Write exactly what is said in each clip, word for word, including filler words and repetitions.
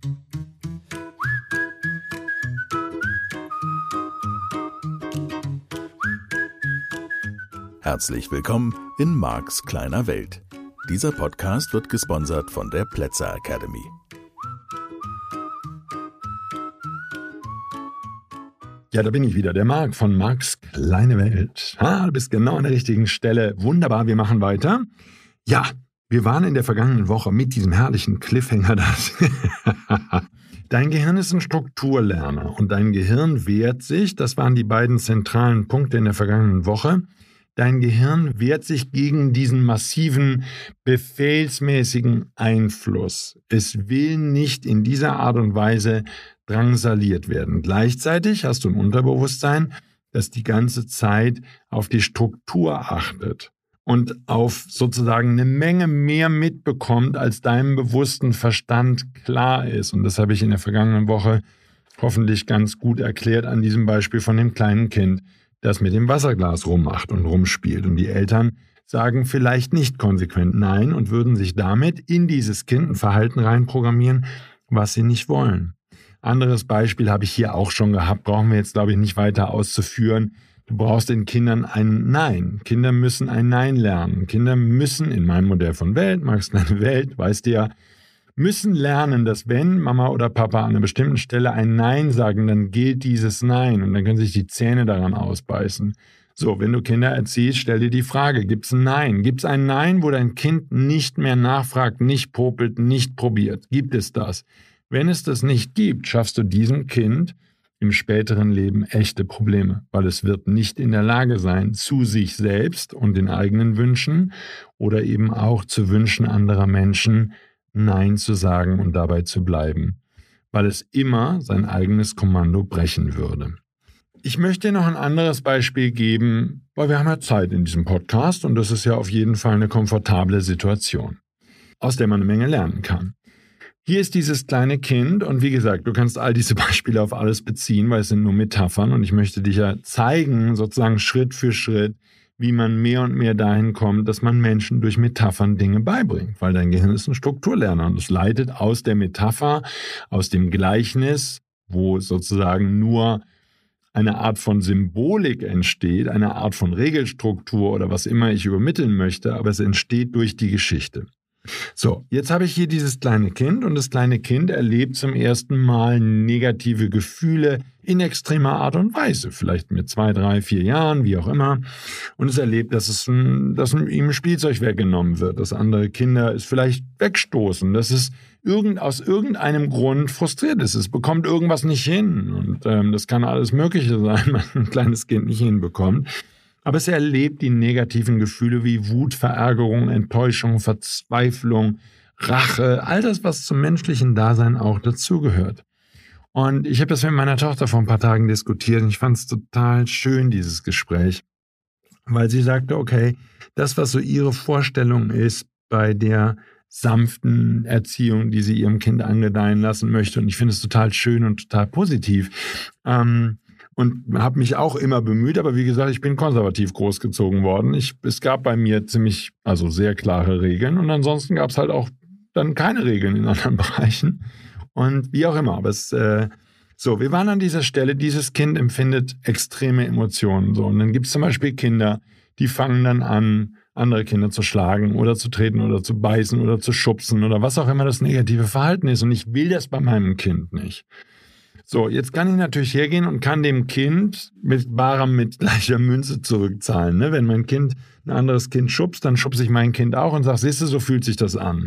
Herzlich willkommen in Marks kleiner Welt. Dieser Podcast wird gesponsert von der Plätzer Academy. Ja, da bin ich wieder, der Marc von Marks kleine Welt. Ah, du bist genau an der richtigen Stelle. Wunderbar, wir machen weiter. Ja, wir waren in der vergangenen Woche mit diesem herrlichen Cliffhanger. Das Dein Gehirn ist ein Strukturlerner und dein Gehirn wehrt sich, das waren die beiden zentralen Punkte in der vergangenen Woche, dein Gehirn wehrt sich gegen diesen massiven, befehlsmäßigen Einfluss. Es will nicht in dieser Art und Weise drangsaliert werden. Gleichzeitig hast du ein Unterbewusstsein, das die ganze Zeit auf die Struktur achtet und auf sozusagen eine Menge mehr mitbekommt, als deinem bewussten Verstand klar ist. Und das habe ich in der vergangenen Woche hoffentlich ganz gut erklärt an diesem Beispiel von dem kleinen Kind, das mit dem Wasserglas rummacht und rumspielt. Und die Eltern sagen vielleicht nicht konsequent Nein und würden sich damit in dieses Kind ein Verhalten reinprogrammieren, was sie nicht wollen. Anderes Beispiel habe ich hier auch schon gehabt, brauchen wir jetzt, glaube ich, nicht weiter auszuführen. Du brauchst den Kindern ein Nein. Kinder müssen ein Nein lernen. Kinder müssen, in meinem Modell von Welt, Marks kleine Welt, weißt du ja, müssen lernen, dass wenn Mama oder Papa an einer bestimmten Stelle ein Nein sagen, dann gilt dieses Nein und dann können sich die Zähne daran ausbeißen. So, wenn du Kinder erziehst, stell dir die Frage, gibt es ein Nein? Gibt es ein Nein, wo dein Kind nicht mehr nachfragt, nicht popelt, nicht probiert? Gibt es das? Wenn es das nicht gibt, schaffst du diesem Kind im späteren Leben echte Probleme, weil es wird nicht in der Lage sein, zu sich selbst und den eigenen Wünschen oder eben auch zu Wünschen anderer Menschen Nein zu sagen und dabei zu bleiben, weil es immer sein eigenes Kommando brechen würde. Ich möchte dir noch ein anderes Beispiel geben, weil wir haben ja Zeit in diesem Podcast und das ist ja auf jeden Fall eine komfortable Situation, aus der man eine Menge lernen kann. Hier ist dieses kleine Kind und wie gesagt, du kannst all diese Beispiele auf alles beziehen, weil es sind nur Metaphern und ich möchte dich ja zeigen, sozusagen Schritt für Schritt, wie man mehr und mehr dahin kommt, dass man Menschen durch Metaphern Dinge beibringt, weil dein Gehirn ist ein Strukturlerner und es leitet aus der Metapher, aus dem Gleichnis, wo sozusagen nur eine Art von Symbolik entsteht, eine Art von Regelstruktur oder was immer ich übermitteln möchte, aber es entsteht durch die Geschichte. So, jetzt habe ich hier dieses kleine Kind und das kleine Kind erlebt zum ersten Mal negative Gefühle in extremer Art und Weise, vielleicht mit zwei, drei, vier Jahren, wie auch immer. Und es erlebt, dass, es ein, dass ihm ein Spielzeug weggenommen wird, dass andere Kinder es vielleicht wegstoßen, dass es irgend, aus irgendeinem Grund frustriert ist. Es bekommt irgendwas nicht hin und ähm, das kann alles Mögliche sein, was ein kleines Kind nicht hinbekommt. Aber es erlebt die negativen Gefühle wie Wut, Verärgerung, Enttäuschung, Verzweiflung, Rache, all das, was zum menschlichen Dasein auch dazugehört. Und ich habe das mit meiner Tochter vor ein paar Tagen diskutiert und ich fand es total schön, dieses Gespräch, weil sie sagte, okay, das, was so ihre Vorstellung ist bei der sanften Erziehung, die sie ihrem Kind angedeihen lassen möchte, und ich finde es total schön und total positiv, ähm, und habe mich auch immer bemüht, aber wie gesagt, ich bin konservativ großgezogen worden. Ich, es gab bei mir ziemlich, also sehr klare Regeln und ansonsten gab es halt auch dann keine Regeln in anderen Bereichen und wie auch immer. Aber es, äh, so, wir waren an dieser Stelle, dieses Kind empfindet extreme Emotionen. So. Und dann gibt es zum Beispiel Kinder, die fangen dann an, andere Kinder zu schlagen oder zu treten oder zu beißen oder zu schubsen oder was auch immer das negative Verhalten ist. Und ich will das bei meinem Kind nicht. So, jetzt kann ich natürlich hergehen und kann dem Kind mit barem, mit gleicher Münze zurückzahlen. Ne? Wenn mein Kind ein anderes Kind schubst, dann schubse ich mein Kind auch und sage, siehst du, so fühlt sich das an.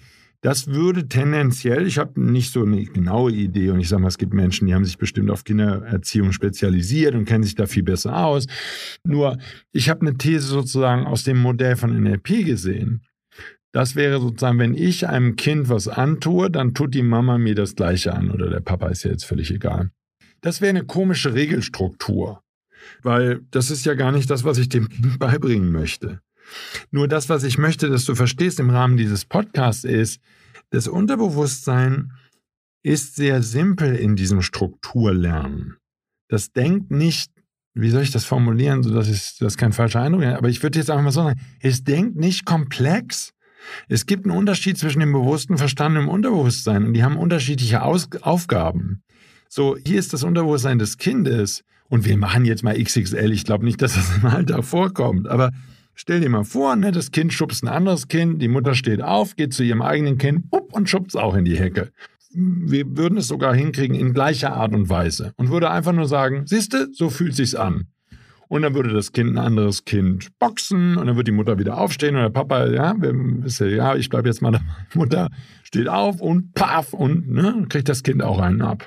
Das würde tendenziell, ich habe nicht so eine genaue Idee und ich sage mal, es gibt Menschen, die haben sich bestimmt auf Kindererziehung spezialisiert und kennen sich da viel besser aus. Nur, ich habe eine These sozusagen aus dem Modell von N L P gesehen. Das wäre sozusagen, wenn ich einem Kind was antue, dann tut die Mama mir das Gleiche an oder der Papa, ist ja jetzt völlig egal. Das wäre eine komische Regelstruktur, weil das ist ja gar nicht das, was ich dem Kind beibringen möchte. Nur das, was ich möchte, dass du verstehst im Rahmen dieses Podcasts ist, das Unterbewusstsein ist sehr simpel in diesem Strukturlernen. Das denkt nicht, wie soll ich das formulieren, sodass ich das kein falscher Eindruck ist, aber ich würde jetzt einfach mal so sagen, es denkt nicht komplex, Es gibt einen Unterschied zwischen dem bewussten Verstand und dem Unterbewusstsein und die haben unterschiedliche Aus- Aufgaben. So, hier ist das Unterbewusstsein des Kindes und wir machen jetzt mal X X L. Ich glaube nicht, dass das im Alltag vorkommt, aber stell dir mal vor, ne, das Kind schubst ein anderes Kind, die Mutter steht auf, geht zu ihrem eigenen Kind pup, und schubst es auch in die Hecke. Wir würden es sogar hinkriegen in gleicher Art und Weise und würde einfach nur sagen, siehste, so fühlt sich's an. Und dann würde das Kind ein anderes Kind boxen und dann wird die Mutter wieder aufstehen und der Papa, ja, ja, ich bleibe jetzt mal dabei. Mutter steht auf und paff und ne, kriegt das Kind auch einen ab.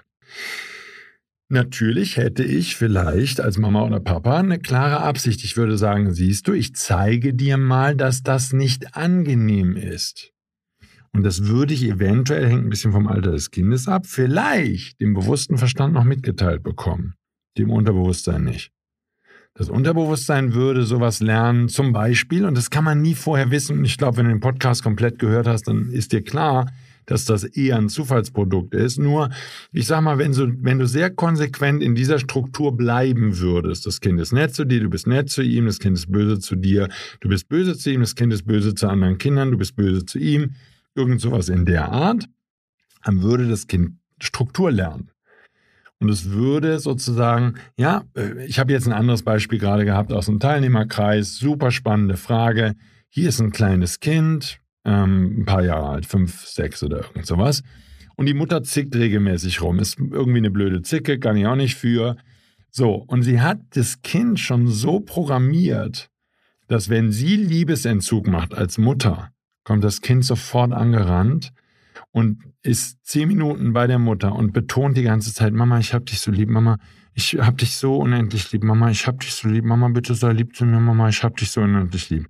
Natürlich hätte ich vielleicht als Mama oder Papa eine klare Absicht. Ich würde sagen, siehst du, ich zeige dir mal, dass das nicht angenehm ist. Und das würde ich eventuell, hängt ein bisschen vom Alter des Kindes ab, vielleicht dem bewussten Verstand noch mitgeteilt bekommen, dem Unterbewusstsein nicht. Das Unterbewusstsein würde sowas lernen, zum Beispiel, und das kann man nie vorher wissen, und ich glaube, wenn du den Podcast komplett gehört hast, dann ist dir klar, dass das eher ein Zufallsprodukt ist. Nur, ich sag mal, wenn du, wenn du sehr konsequent in dieser Struktur bleiben würdest, das Kind ist nett zu dir, du bist nett zu ihm, das Kind ist böse zu dir, du bist böse zu ihm, das Kind ist böse zu anderen Kindern, du bist böse zu ihm, irgend sowas in der Art, dann würde das Kind Struktur lernen. Und es würde sozusagen, ja, ich habe jetzt ein anderes Beispiel gerade gehabt aus dem Teilnehmerkreis, super spannende Frage. Hier ist ein kleines Kind, ähm, ein paar Jahre alt, fünf, sechs oder irgend sowas. Und die Mutter zickt regelmäßig rum. Ist irgendwie eine blöde Zicke, kann ich auch nicht für. So, und sie hat das Kind schon so programmiert, dass wenn sie Liebesentzug macht als Mutter, kommt das Kind sofort angerannt und ist zehn Minuten bei der Mutter und betont die ganze Zeit, Mama, ich hab dich so lieb, Mama, ich hab dich so unendlich lieb, Mama, ich hab dich so lieb, Mama, bitte sei lieb zu mir, Mama, ich hab dich so unendlich lieb.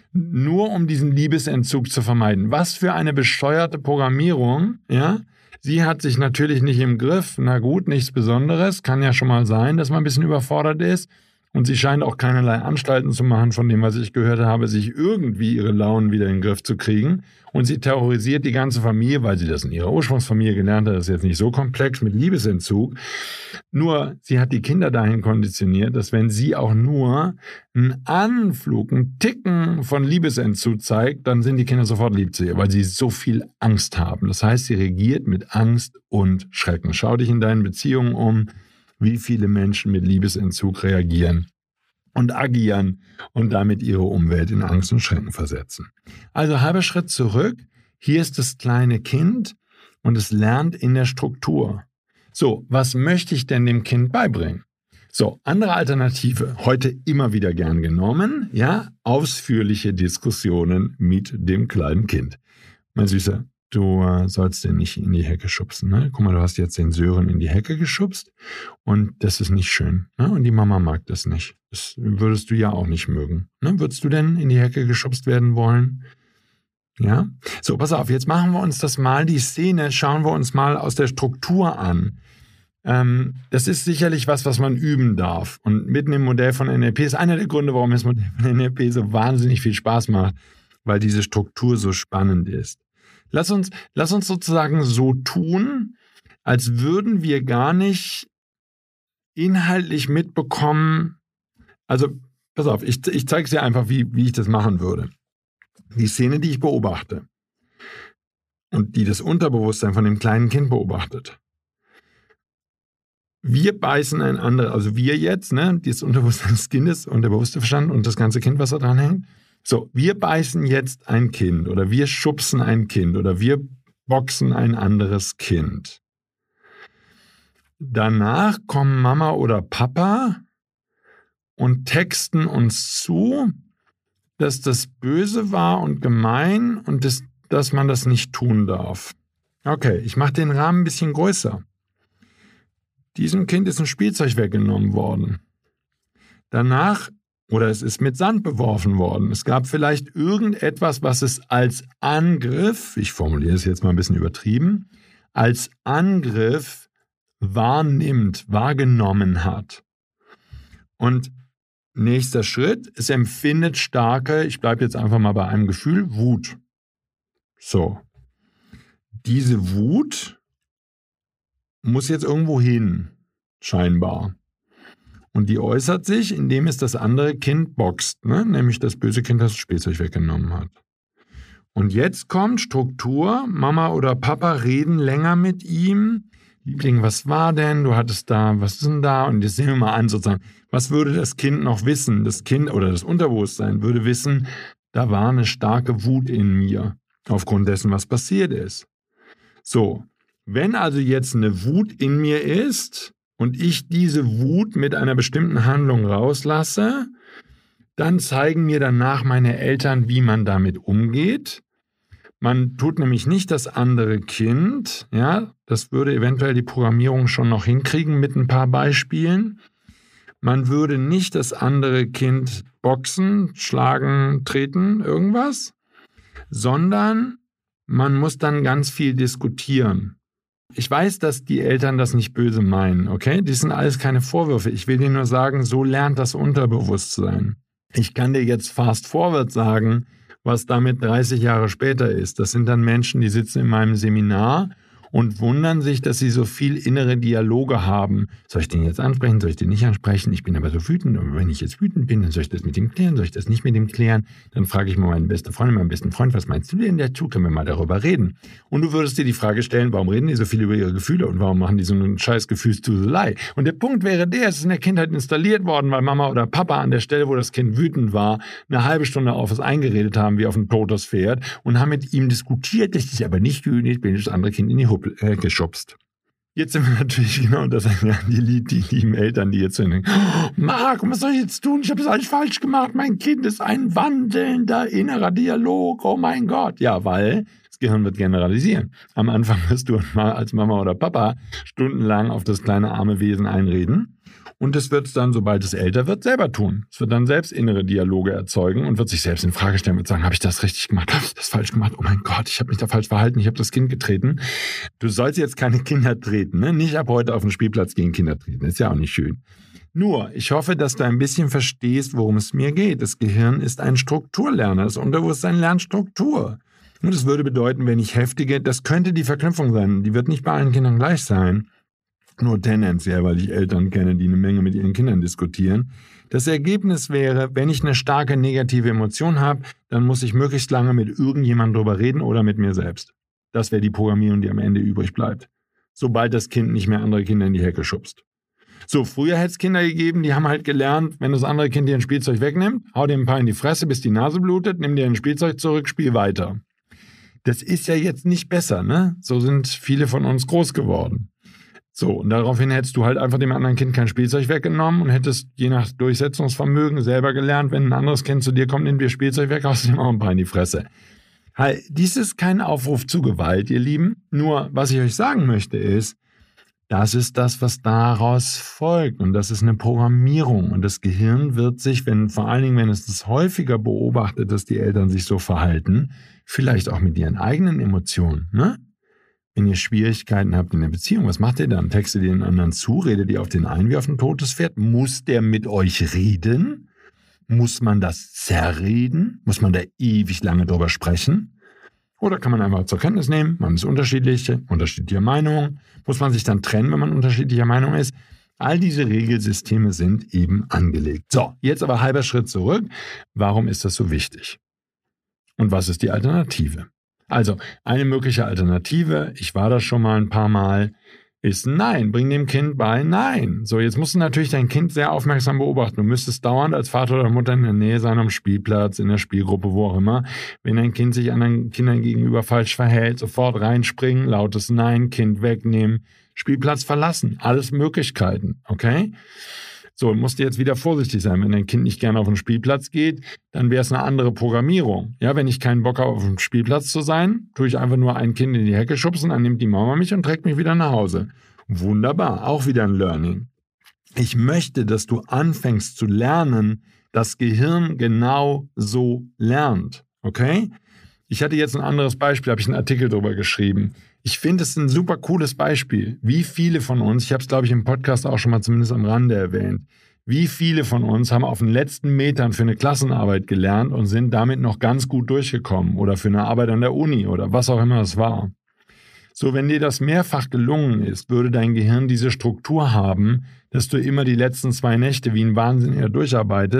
Nur um diesen Liebesentzug zu vermeiden. Was für eine bescheuerte Programmierung, ja? Sie hat sich natürlich nicht im Griff, na gut, nichts Besonderes, kann ja schon mal sein, dass man ein bisschen überfordert ist. Und sie scheint auch keinerlei Anstalten zu machen, von dem, was ich gehört habe, sich irgendwie ihre Launen wieder in den Griff zu kriegen. Und sie terrorisiert die ganze Familie, weil sie das in ihrer Ursprungsfamilie gelernt hat. Das ist jetzt nicht so komplex mit Liebesentzug. Nur, sie hat die Kinder dahin konditioniert, dass wenn sie auch nur einen Anflug, einen Ticken von Liebesentzug zeigt, dann sind die Kinder sofort lieb zu ihr, weil sie so viel Angst haben. Das heißt, sie regiert mit Angst und Schrecken. Schau dich in deinen Beziehungen um, wie viele Menschen mit Liebesentzug reagieren und agieren und damit ihre Umwelt in Angst und Schrecken versetzen. Also halber Schritt zurück. Hier ist das kleine Kind und es lernt in der Struktur. So, was möchte ich denn dem Kind beibringen? So, andere Alternative, heute immer wieder gern genommen, ja, ausführliche Diskussionen mit dem kleinen Kind. Mein Süßer, du äh, sollst den nicht in die Hecke schubsen. Ne? Guck mal, du hast jetzt den Sören in die Hecke geschubst und das ist nicht schön. Ne? Und die Mama mag das nicht. Das würdest du ja auch nicht mögen. Ne? Würdest du denn in die Hecke geschubst werden wollen? Ja? So, pass auf, jetzt machen wir uns das mal, die Szene, schauen wir uns mal aus der Struktur an. Ähm, das ist sicherlich was, was man üben darf. Und mitten im Modell von N L P ist einer der Gründe, warum das Modell von N L P so wahnsinnig viel Spaß macht, weil diese Struktur so spannend ist. Lass uns, lass uns sozusagen so tun, als würden wir gar nicht inhaltlich mitbekommen. Also, pass auf, ich, ich zeige es dir einfach, wie, wie ich das machen würde. Die Szene, die ich beobachte und die das Unterbewusstsein von dem kleinen Kind beobachtet. Wir beißen ein anderes, also wir jetzt, ne, das Unterbewusstsein des Kindes und der bewusste Verstand und das ganze Kind, was da dran hängt. So, wir beißen jetzt ein Kind oder wir schubsen ein Kind oder wir boxen ein anderes Kind. Danach kommen Mama oder Papa und texten uns zu, dass das böse war und gemein und das, dass man das nicht tun darf. Okay, ich mache den Rahmen ein bisschen größer. Diesem Kind ist ein Spielzeug weggenommen worden. Danach Oder es ist mit Sand beworfen worden. Es gab vielleicht irgendetwas, was es als Angriff, ich formuliere es jetzt mal ein bisschen übertrieben, als Angriff wahrnimmt, wahrgenommen hat. Und nächster Schritt, es empfindet starke, ich bleibe jetzt einfach mal bei einem Gefühl, Wut. So. Diese Wut muss jetzt irgendwo hin, scheinbar. Und die äußert sich, indem es das andere Kind boxt, ne? Nämlich das böse Kind, das das Spielzeug weggenommen hat. Und jetzt kommt Struktur, Mama oder Papa reden länger mit ihm. Liebling, was war denn? Du hattest da, was ist denn da? Und jetzt sehen wir mal an sozusagen, was würde das Kind noch wissen? Das Kind oder das Unterbewusstsein würde wissen, da war eine starke Wut in mir, aufgrund dessen, was passiert ist. So, wenn also jetzt eine Wut in mir ist und ich diese Wut mit einer bestimmten Handlung rauslasse, dann zeigen mir danach meine Eltern, wie man damit umgeht. Man tut nämlich nicht das andere Kind, ja, das würde eventuell die Programmierung schon noch hinkriegen mit ein paar Beispielen. Man würde nicht das andere Kind boxen, schlagen, treten, irgendwas, sondern man muss dann ganz viel diskutieren. Ich weiß, dass die Eltern das nicht böse meinen, okay? Das sind alles keine Vorwürfe. Ich will dir nur sagen, so lernt das Unterbewusstsein. Ich kann dir jetzt fast forward sagen, was damit dreißig Jahre später ist. Das sind dann Menschen, die sitzen in meinem Seminar und wundern sich, dass sie so viel innere Dialoge haben. Soll ich den jetzt ansprechen? Soll ich den nicht ansprechen? Ich bin aber so wütend. Und wenn ich jetzt wütend bin, dann soll ich das mit ihm klären? Soll ich das nicht mit ihm klären? Dann frage ich mal meine beste Freundin, meinen besten Freund, was meinst du denn dazu? Können wir mal darüber reden? Und du würdest dir die Frage stellen, warum reden die so viel über ihre Gefühle und warum machen die so einen scheiß Gefühlsduselei? Und der Punkt wäre der, es ist in der Kindheit installiert worden, weil Mama oder Papa an der Stelle, wo das Kind wütend war, eine halbe Stunde auf es eingeredet haben, wie auf ein totes Pferd und haben mit ihm diskutiert, das ist aber nicht gut, ich bin das andere Kind in die Huppe äh, geschubst. Jetzt sind wir natürlich genau das, ja, die, die lieben Eltern, die jetzt so denken, oh, Marc, was soll ich jetzt tun? Ich habe das alles falsch gemacht. Mein Kind ist ein wandelnder innerer Dialog. Oh mein Gott. Ja, weil das Gehirn wird generalisieren. Am Anfang wirst du als Mama oder Papa stundenlang auf das kleine arme Wesen einreden. Und es wird es dann, sobald es älter wird, selber tun. Es wird dann selbst innere Dialoge erzeugen und wird sich selbst in Frage stellen und sagen, habe ich das richtig gemacht? Habe ich das falsch gemacht? Oh mein Gott, ich habe mich da falsch verhalten. Ich habe das Kind getreten. Du sollst jetzt keine Kinder treten, ne? Nicht ab heute auf den Spielplatz gegen Kinder treten. Ist ja auch nicht schön. Nur, ich hoffe, dass du ein bisschen verstehst, worum es mir geht. Das Gehirn ist ein Strukturlerner. Das Unterbewusstsein lernt Struktur. Und das würde bedeuten, wenn ich heftige, das könnte die Verknüpfung sein. Die wird nicht bei allen Kindern gleich sein. Nur tendenziell, weil ich Eltern kenne, die eine Menge mit ihren Kindern diskutieren. Das Ergebnis wäre, wenn ich eine starke negative Emotion habe, dann muss ich möglichst lange mit irgendjemandem drüber reden oder mit mir selbst. Das wäre die Programmierung, die am Ende übrig bleibt. Sobald das Kind nicht mehr andere Kinder in die Hecke schubst. So, früher hätte es Kinder gegeben, die haben halt gelernt, wenn das andere Kind dir ein Spielzeug wegnimmt, hau dir ein paar in die Fresse, bis die Nase blutet, nimm dir ein Spielzeug zurück, spiel weiter. Das ist ja jetzt nicht besser, ne? So sind viele von uns groß geworden. So, und daraufhin hättest du halt einfach dem anderen Kind kein Spielzeug weggenommen und hättest je nach Durchsetzungsvermögen selber gelernt, wenn ein anderes Kind zu dir kommt, nimm dir Spielzeug weg, haust ihm auch ein paar in die Fresse. Halt, dies ist kein Aufruf zu Gewalt, ihr Lieben. Nur, was ich euch sagen möchte ist, das ist das, was daraus folgt. Und das ist eine Programmierung. Und das Gehirn wird sich, wenn, vor allen Dingen, wenn es das häufiger beobachtet, dass die Eltern sich so verhalten, vielleicht auch mit ihren eigenen Emotionen, ne? Wenn ihr Schwierigkeiten habt in der Beziehung, was macht ihr dann? Textet ihr den anderen zu? Redet ihr auf den ein wie auf ein totes Pferd? Muss der mit euch reden? Muss man das zerreden? Muss man da ewig lange drüber sprechen? Oder kann man einfach zur Kenntnis nehmen, man ist unterschiedlich, unterschiedlicher Meinung? Muss man sich dann trennen, wenn man unterschiedlicher Meinung ist? All diese Regelsysteme sind eben angelegt. So, jetzt aber halber Schritt zurück. Warum ist das so wichtig? Und was ist die Alternative? Also, eine mögliche Alternative, ich war das schon mal ein paar Mal, ist Nein. Bring dem Kind bei Nein. So, jetzt musst du natürlich dein Kind sehr aufmerksam beobachten. Du müsstest dauernd als Vater oder Mutter in der Nähe sein, am Spielplatz, in der Spielgruppe, wo auch immer. Wenn dein Kind sich anderen Kindern gegenüber falsch verhält, sofort reinspringen, lautes Nein, Kind wegnehmen, Spielplatz verlassen. Alles Möglichkeiten, okay? So, musst du jetzt wieder vorsichtig sein. Wenn dein Kind nicht gerne auf den Spielplatz geht, dann wäre es eine andere Programmierung. Ja, wenn ich keinen Bock habe, auf dem Spielplatz zu sein, tue ich einfach nur ein Kind in die Hecke schubsen, dann nimmt die Mama mich und trägt mich wieder nach Hause. Wunderbar, auch wieder ein Learning. Ich möchte, dass du anfängst zu lernen, das Gehirn genau so lernt. Okay? Ich hatte jetzt ein anderes Beispiel, habe ich einen Artikel darüber geschrieben. Ich finde es ein super cooles Beispiel. Wie viele von uns, ich habe es glaube ich im Podcast auch schon mal zumindest am Rande erwähnt, wie viele von uns haben auf den letzten Metern für eine Klassenarbeit gelernt und sind damit noch ganz gut durchgekommen oder für eine Arbeit an der Uni oder was auch immer es war. So, wenn dir das mehrfach gelungen ist, würde dein Gehirn diese Struktur haben, dass du immer die letzten zwei Nächte wie ein Wahnsinniger durcharbeitest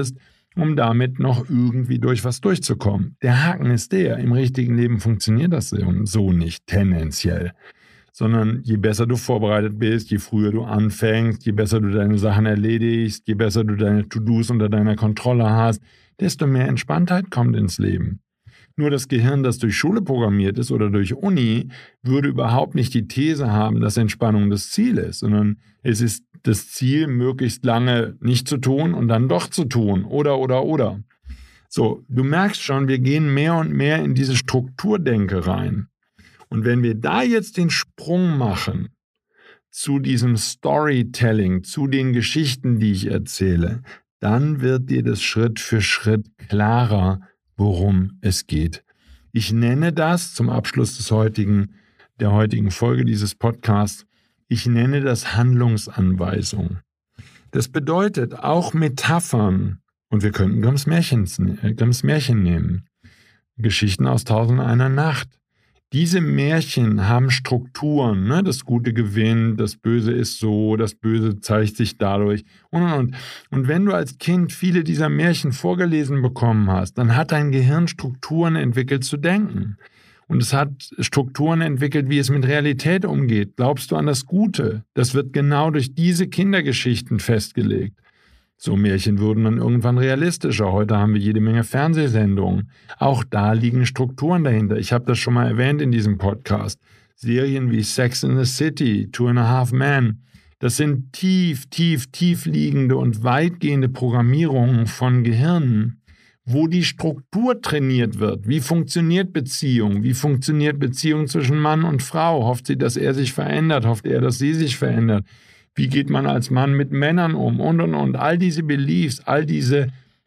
um damit noch irgendwie durch was durchzukommen. Der Haken ist der, im richtigen Leben funktioniert das so nicht, tendenziell. Sondern je besser du vorbereitet bist, je früher du anfängst, je besser du deine Sachen erledigst, je besser du deine To-Dos unter deiner Kontrolle hast, desto mehr Entspanntheit kommt ins Leben. Nur das Gehirn, das durch Schule programmiert ist oder durch Uni, würde überhaupt nicht die These haben, dass Entspannung das Ziel ist, sondern es ist das Ziel, möglichst lange nicht zu tun und dann doch zu tun. Oder, oder, oder. So, du merkst schon, wir gehen mehr und mehr in diese Strukturdenke rein. Und wenn wir da jetzt den Sprung machen zu diesem Storytelling, zu den Geschichten, die ich erzähle, dann wird dir das Schritt für Schritt klarer, worum es geht. Ich nenne das zum Abschluss des heutigen, der heutigen Folge dieses Podcasts, ich nenne das Handlungsanweisung. Das bedeutet auch Metaphern, und wir könnten Grimms Märchen, Grimms Märchen nehmen, Geschichten aus Tausend und einer Nacht. Diese Märchen haben Strukturen, ne? Das Gute gewinnt, das Böse ist so, das Böse zeigt sich dadurch und, und, und. Und wenn du als Kind viele dieser Märchen vorgelesen bekommen hast, dann hat dein Gehirn Strukturen entwickelt zu denken. Und es hat Strukturen entwickelt, wie es mit Realität umgeht. Glaubst du an das Gute? Das wird genau durch diese Kindergeschichten festgelegt. So Märchen wurden dann irgendwann realistischer. Heute haben wir jede Menge Fernsehsendungen. Auch da liegen Strukturen dahinter. Ich habe das schon mal erwähnt in diesem Podcast. Serien wie Sex in the City, Two and a Half Men. Das sind tief, tief, tief liegende und weitgehende Programmierungen von Gehirnen, wo die Struktur trainiert wird. Wie funktioniert Beziehung? Wie funktioniert Beziehung zwischen Mann und Frau? Hofft sie, dass er sich verändert? Hofft er, dass sie sich verändert? Wie geht man als Mann mit Männern um? Und, und, und. All diese Beliefs, all diese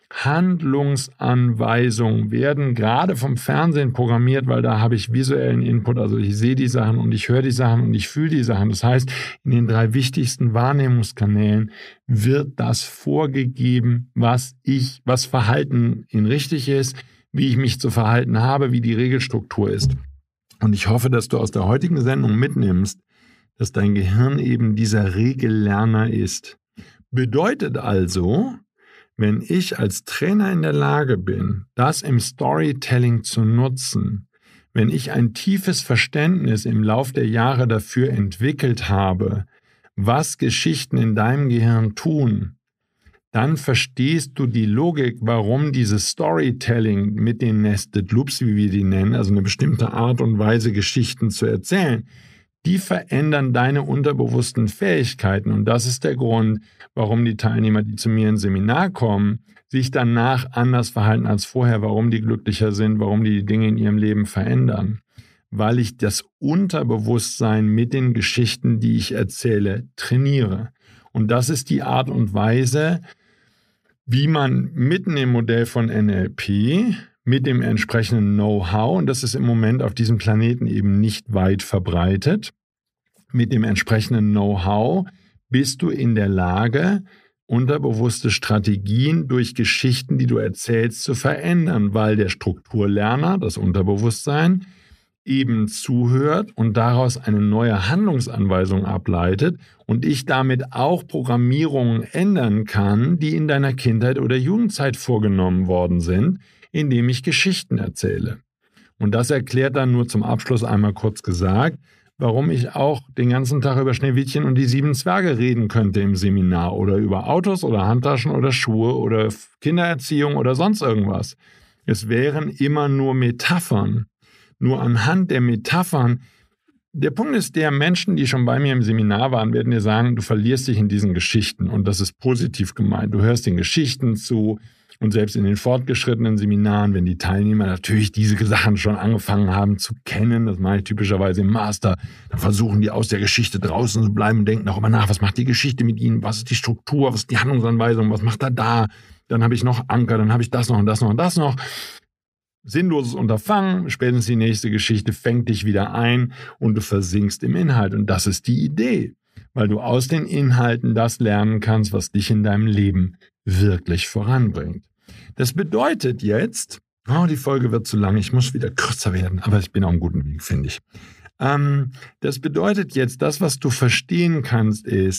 Handlungsanweisungen werden gerade vom Fernsehen programmiert, weil da habe ich visuellen Input, also ich sehe die Sachen und ich höre die Sachen und ich fühle die Sachen. Das heißt, in den drei wichtigsten Wahrnehmungskanälen wird das vorgegeben, was ich, was Verhalten in richtig ist, wie ich mich zu verhalten habe, wie die Regelstruktur ist. Und ich hoffe, dass du aus der heutigen Sendung mitnimmst, dass dein Gehirn eben dieser Regellerner ist. Bedeutet also, wenn ich als Trainer in der Lage bin, das im Storytelling zu nutzen, wenn ich ein tiefes Verständnis im Lauf der Jahre dafür entwickelt habe, was Geschichten in deinem Gehirn tun, dann verstehst du die Logik, warum dieses Storytelling mit den Nested Loops, wie wir die nennen, also eine bestimmte Art und Weise, Geschichten zu erzählen, die verändern deine unterbewussten Fähigkeiten. Und das ist der Grund, warum die Teilnehmer, die zu mir ins Seminar kommen, sich danach anders verhalten als vorher, warum die glücklicher sind, warum die die Dinge in ihrem Leben verändern. Weil ich das Unterbewusstsein mit den Geschichten, die ich erzähle, trainiere. Und das ist die Art und Weise, wie man mitten im Modell von N L P mit dem entsprechenden Know-how, und das ist im Moment auf diesem Planeten eben nicht weit verbreitet, mit dem entsprechenden Know-how bist du in der Lage, unterbewusste Strategien durch Geschichten, die du erzählst, zu verändern, weil der Strukturlerner, das Unterbewusstsein, eben zuhört und daraus eine neue Handlungsanweisung ableitet und ich damit auch Programmierungen ändern kann, die in deiner Kindheit oder Jugendzeit vorgenommen worden sind, indem ich Geschichten erzähle. Und das erklärt dann nur zum Abschluss einmal kurz gesagt, warum ich auch den ganzen Tag über Schneewittchen und die sieben Zwerge reden könnte im Seminar oder über Autos oder Handtaschen oder Schuhe oder Kindererziehung oder sonst irgendwas. Es wären immer nur Metaphern. Nur anhand der Metaphern, der Punkt ist der, Menschen, die schon bei mir im Seminar waren, werden dir sagen, du verlierst dich in diesen Geschichten und das ist positiv gemeint. Du hörst den Geschichten zu. Und selbst in den fortgeschrittenen Seminaren, wenn die Teilnehmer natürlich diese Sachen schon angefangen haben zu kennen, das mache ich typischerweise im Master, dann versuchen die aus der Geschichte draußen zu bleiben und denken darüber nach, was macht die Geschichte mit ihnen, was ist die Struktur, was ist die Handlungsanweisung, was macht er da, dann habe ich noch Anker, dann habe ich das noch und das noch und das noch. Sinnloses Unterfangen, spätestens die nächste Geschichte fängt dich wieder ein und du versinkst im Inhalt. Und das ist die Idee, weil du aus den Inhalten das lernen kannst, was dich in deinem Leben wirklich voranbringt. Das bedeutet jetzt, oh, die Folge wird zu lang, ich muss wieder kürzer werden, aber ich bin auf einem guten Weg, finde ich. Ähm, das bedeutet jetzt, das, was du verstehen kannst, ist,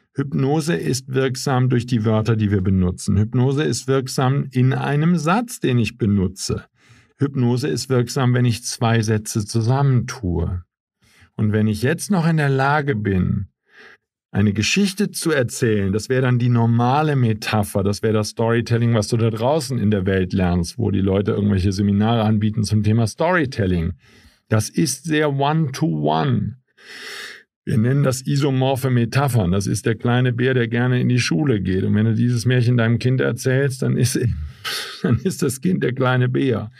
Hypnose ist wirksam durch die Wörter, die wir benutzen. Hypnose ist wirksam in einem Satz, den ich benutze. Hypnose ist wirksam, wenn ich zwei Sätze zusammentue. Und wenn ich jetzt noch in der Lage bin, eine Geschichte zu erzählen, das wäre dann die normale Metapher, das wäre das Storytelling, was du da draußen in der Welt lernst, wo die Leute irgendwelche Seminare anbieten zum Thema Storytelling. Das ist sehr one-to-one. Wir nennen das isomorphe Metaphern. Das ist der kleine Bär, der gerne in die Schule geht. Und wenn du dieses Märchen deinem Kind erzählst, dann ist, dann ist das Kind der kleine Bär.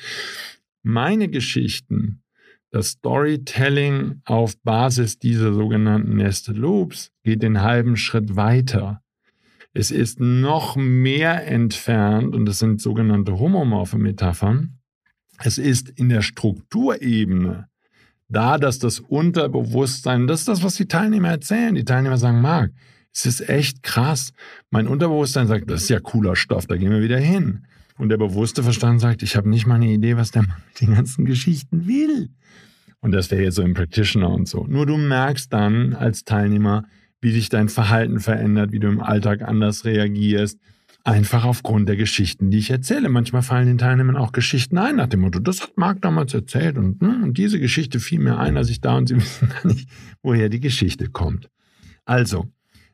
Meine Geschichten, das Storytelling auf Basis dieser sogenannten Nested Loops geht den halben Schritt weiter. Es ist noch mehr entfernt, und das sind sogenannte homomorphe Metaphern. Es ist in der Strukturebene da, dass das Unterbewusstsein, das ist das, was die Teilnehmer erzählen. Die Teilnehmer sagen, Marc, es ist echt krass. Mein Unterbewusstsein sagt, das ist ja cooler Stoff, da gehen wir wieder hin. Und der bewusste Verstand sagt, ich habe nicht mal eine Idee, was der Mann mit den ganzen Geschichten will. Und das wäre jetzt so im Practitioner und so. Nur du merkst dann als Teilnehmer, wie sich dein Verhalten verändert, wie du im Alltag anders reagierst. Einfach aufgrund der Geschichten, die ich erzähle. Manchmal fallen den Teilnehmern auch Geschichten ein nach dem Motto, das hat Marc damals erzählt und, und diese Geschichte fiel mir ein, als ich da, und sie wissen gar nicht, woher die Geschichte kommt. Also,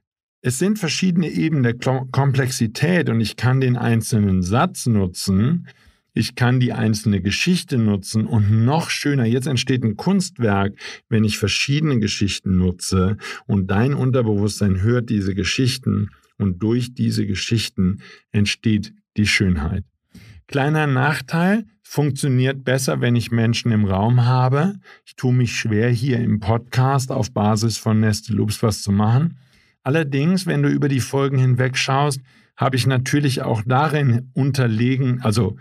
es sind verschiedene Ebenen der Komplexität und ich kann den einzelnen Satz nutzen, ich kann die einzelne Geschichte nutzen und noch schöner, jetzt entsteht ein Kunstwerk, wenn ich verschiedene Geschichten nutze und dein Unterbewusstsein hört diese Geschichten und durch diese Geschichten entsteht die Schönheit. Kleiner Nachteil, funktioniert besser, wenn ich Menschen im Raum habe. Ich tue mich schwer, hier im Podcast auf Basis von Nested Loops was zu machen. Allerdings, wenn du über die Folgen hinweg schaust, habe ich natürlich auch darin unterlegen, also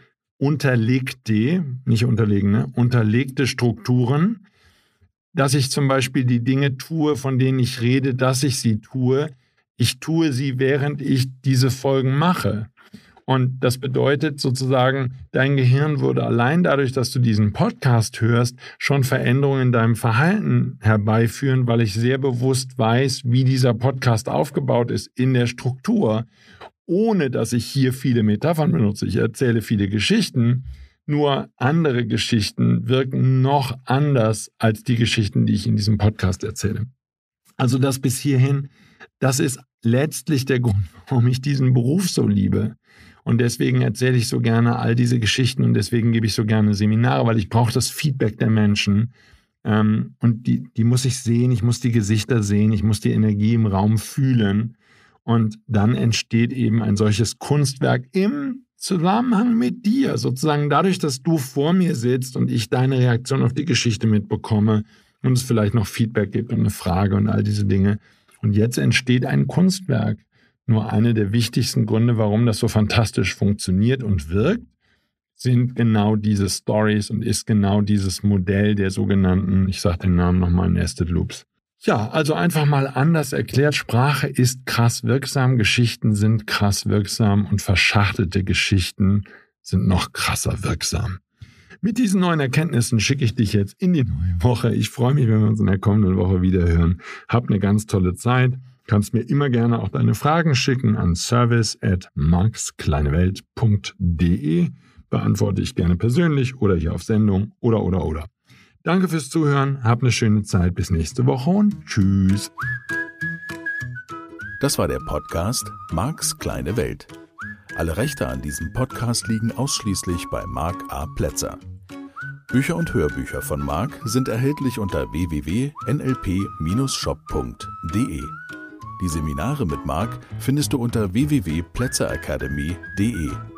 unterlegte, nicht unterlegene, unterlegte Strukturen, dass ich zum Beispiel die Dinge tue, von denen ich rede, dass ich sie tue. Ich tue sie, während ich diese Folgen mache. Und das bedeutet sozusagen, dein Gehirn würde allein dadurch, dass du diesen Podcast hörst, schon Veränderungen in deinem Verhalten herbeiführen, weil ich sehr bewusst weiß, wie dieser Podcast aufgebaut ist in der Struktur, ohne dass ich hier viele Metaphern benutze. Ich erzähle viele Geschichten, nur andere Geschichten wirken noch anders als die Geschichten, die ich in diesem Podcast erzähle. Also das bis hierhin, das ist letztlich der Grund, warum ich diesen Beruf so liebe. Und deswegen erzähle ich so gerne all diese Geschichten und deswegen gebe ich so gerne Seminare, weil ich brauche das Feedback der Menschen. Ähm, und die, die muss ich sehen, ich muss die Gesichter sehen, ich muss die Energie im Raum fühlen. Und dann entsteht eben ein solches Kunstwerk im Zusammenhang mit dir. Sozusagen dadurch, dass du vor mir sitzt und ich deine Reaktion auf die Geschichte mitbekomme und es vielleicht noch Feedback gibt und eine Frage und all diese Dinge. Und jetzt entsteht ein Kunstwerk. Nur einer der wichtigsten Gründe, warum das so fantastisch funktioniert und wirkt, sind genau diese Stories und ist genau dieses Modell der sogenannten, ich sage den Namen nochmal, Nested Loops. Ja, also einfach mal anders erklärt, Sprache ist krass wirksam, Geschichten sind krass wirksam und verschachtelte Geschichten sind noch krasser wirksam. Mit diesen neuen Erkenntnissen schicke ich dich jetzt in die neue Woche. Ich freue mich, wenn wir uns in der kommenden Woche wieder hören. Hab eine ganz tolle Zeit. Kannst mir immer gerne auch deine Fragen schicken an service at markskleinewelt punkt de. Beantworte ich gerne persönlich oder hier auf Sendung oder, oder, oder. Danke fürs Zuhören, hab eine schöne Zeit, bis nächste Woche und tschüss. Das war der Podcast Marks kleine Welt. Alle Rechte an diesem Podcast liegen ausschließlich bei Marc A. Plätzer. Bücher und Hörbücher von Marc sind erhältlich unter w w w punkt n l p Bindestrich shop punkt de. Die Seminare mit Marc findest du unter w w w punkt plätzer academy punkt de.